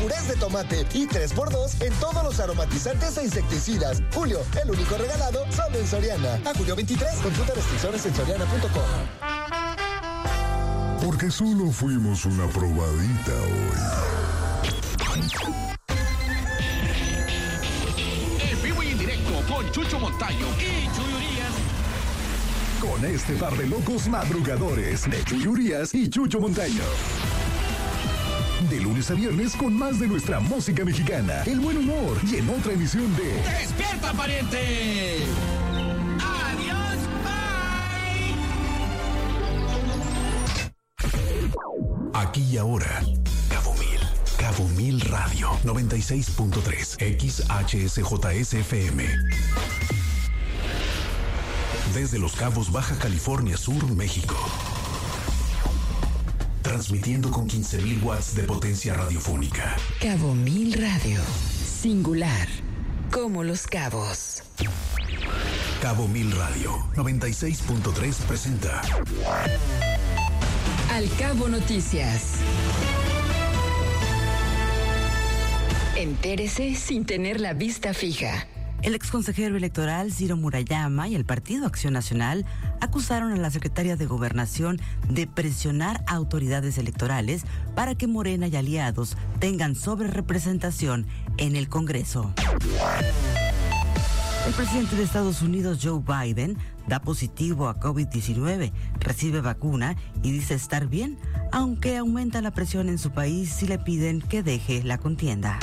purés de tomate y 3x2 en todos los aromatizantes e insecticidas. Julio, el único regalado solo en Soriana. A julio 23, consulta restricciones en soriana.com. Porque solo fuimos una probadita hoy. En vivo y en directo con Chucho Montaño y Chuy Urias. Con este par de locos madrugadores de Chuy Urias y Chucho Montaño. De lunes a viernes con más de nuestra música mexicana, el buen humor y en otra emisión de ¡Despierta, pariente! ¡Adiós, bye! Aquí y ahora, Cabo Mil Radio 96.3 XHSJSFM. Desde Los Cabos, Baja California Sur, México. Transmitiendo con 15,000 watts de potencia radiofónica. Cabo Mil Radio. Singular. Como Los Cabos. Cabo Mil Radio 96.3 presenta Al Cabo Noticias. Entérese sin tener la vista fija. El exconsejero electoral Ciro Murayama y el Partido Acción Nacional acusaron a la secretaria de Gobernación de presionar a autoridades electorales para que Morena y aliados tengan sobrerepresentación en el Congreso. El presidente de Estados Unidos, Joe Biden, da positivo a COVID-19, recibe vacuna y dice estar bien, aunque aumenta la presión en su país si le piden que deje la contienda.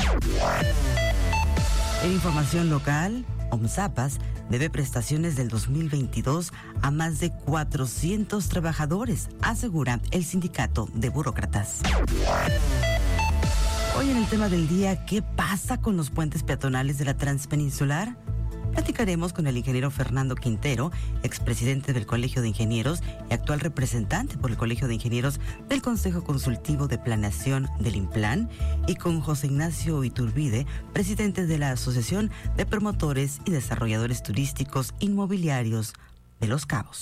En información local, OMSAPAS debe prestaciones del 2022 a más de 400 trabajadores, asegura el sindicato de burócratas. Hoy en el tema del día, ¿qué pasa con los puentes peatonales de la Transpeninsular? Platicaremos con el ingeniero Fernando Quintero, expresidente del Colegio de Ingenieros y actual representante por el Colegio de Ingenieros del Consejo Consultivo de Planeación del INPLAN, y con José Ignacio Iturbide, presidente de la Asociación de Promotores y Desarrolladores Turísticos Inmobiliarios de Los Cabos.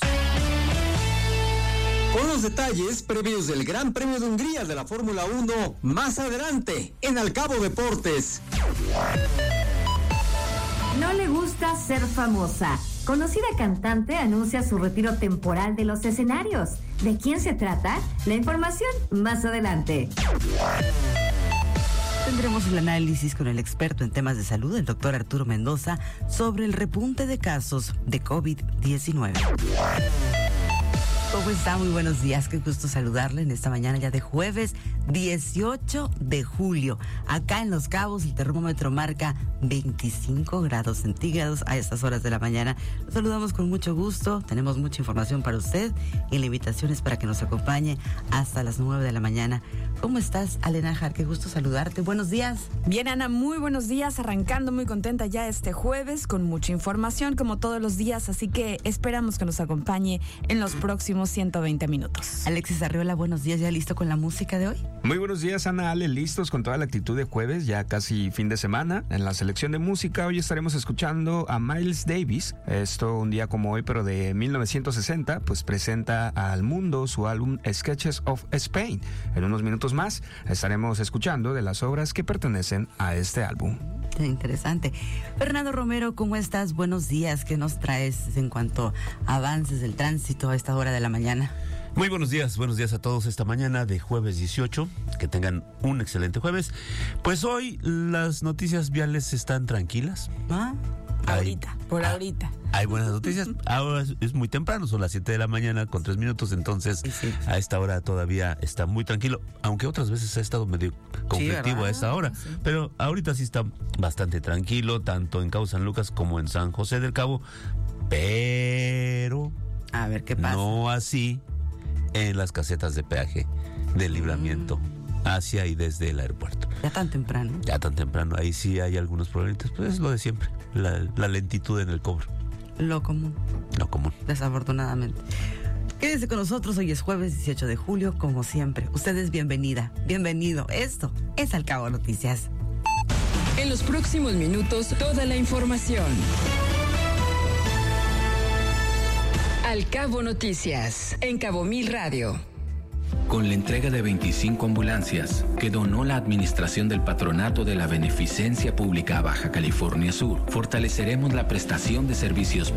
Con los detalles previos del Gran Premio de Hungría de la Fórmula 1 más adelante en Al Cabo Deportes. No le gusta ser famosa. Conocida cantante anuncia su retiro temporal de los escenarios. ¿De quién se trata? La información más adelante. Tendremos el análisis con el experto en temas de salud, el doctor Arturo Mendoza, sobre el repunte de casos de COVID-19. ¿Cómo está? Muy buenos días, qué gusto saludarle en esta mañana ya de jueves 18 de julio. Acá en Los Cabos el termómetro marca 25 grados centígrados a estas horas de la mañana. Los saludamos con mucho gusto, tenemos mucha información para usted y la invitación es para que nos acompañe hasta las 9 de la mañana. ¿Cómo estás, Ale Nájar? Qué gusto saludarte, buenos días. Bien, Ana, muy buenos días, arrancando muy contenta ya este jueves con mucha información como todos los días, así que esperamos que nos acompañe en los próximos 120 minutos. Alexis Arriola, buenos días, ¿ya listo con la música de hoy? Muy buenos días, Ana, Ale, listos con toda la actitud de jueves, ya casi fin de semana. En la selección de música hoy estaremos escuchando a Miles Davis. Esto un día como hoy, pero de 1960, pues presenta al mundo su álbum Sketches of Spain. En unos minutos más estaremos escuchando de las obras que pertenecen a este álbum. Interesante. Fernando Romero, ¿cómo estás? Buenos días. ¿Qué nos traes en cuanto a avances del tránsito a esta hora de la mañana? Muy buenos días a todos esta mañana de jueves 18, que tengan un excelente jueves. Pues hoy las noticias viales están tranquilas. Ahorita. Hay buenas noticias. Ahora es muy temprano, son las 7 de la mañana con 3 minutos, entonces sí. A esta hora todavía está muy tranquilo, aunque otras veces ha estado medio conflictivo a esta hora, sí. Pero ahorita sí está bastante tranquilo, tanto en Cabo San Lucas como en San José del Cabo, pero a ver qué pasa. No así en las casetas de peaje del Libramiento hacia y desde el aeropuerto. Ya tan temprano, ahí sí hay algunos problemas, pues es lo de siempre, la lentitud en el cobro. Lo común, desafortunadamente. Quédese con nosotros, hoy es jueves 18 de julio, como siempre. Usted es bienvenida, bienvenido. Esto es Al Cabo Noticias. En los próximos minutos, toda la información. Al Cabo Noticias, en Cabo Mil Radio. Con la entrega de 25 ambulancias que donó la Administración del Patronato de la Beneficencia Pública a Baja California Sur, fortaleceremos la prestación de servicios